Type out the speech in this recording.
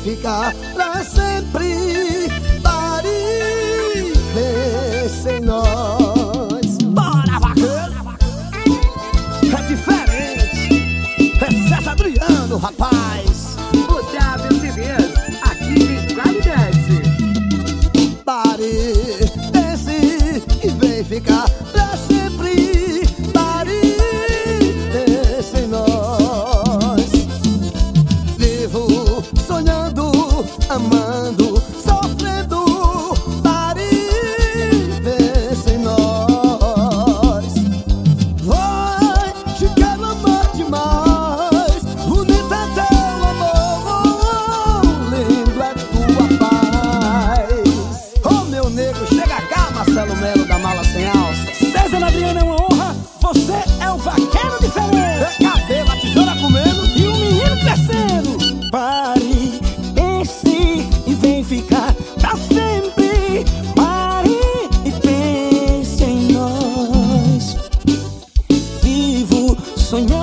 ficar pra sempre. Pare e pense em nós. Bora, vaqueiro! É diferente. É César Adriano, rapaz. Otávio CDs, aqui de qualidade. Pare, pense e vem ficar pra sempre. Pare e pense em nós. Vivo sonhando, amando, sofrendo. Pare e pense em nós. Vai, te quero amar demais. Bonito é teu amor, lindo é tua paz. Ô meu nego, chega cá, Marcelo Melo da Mala Sem Alça. César Adriano é uma honra, você é o vaqueiro diferente. Cabelo, a tesoura comendo E o menino crescendo. Pare, pense e vem ficar pra sempre. Pare e pense em nós. Vivo sonhando.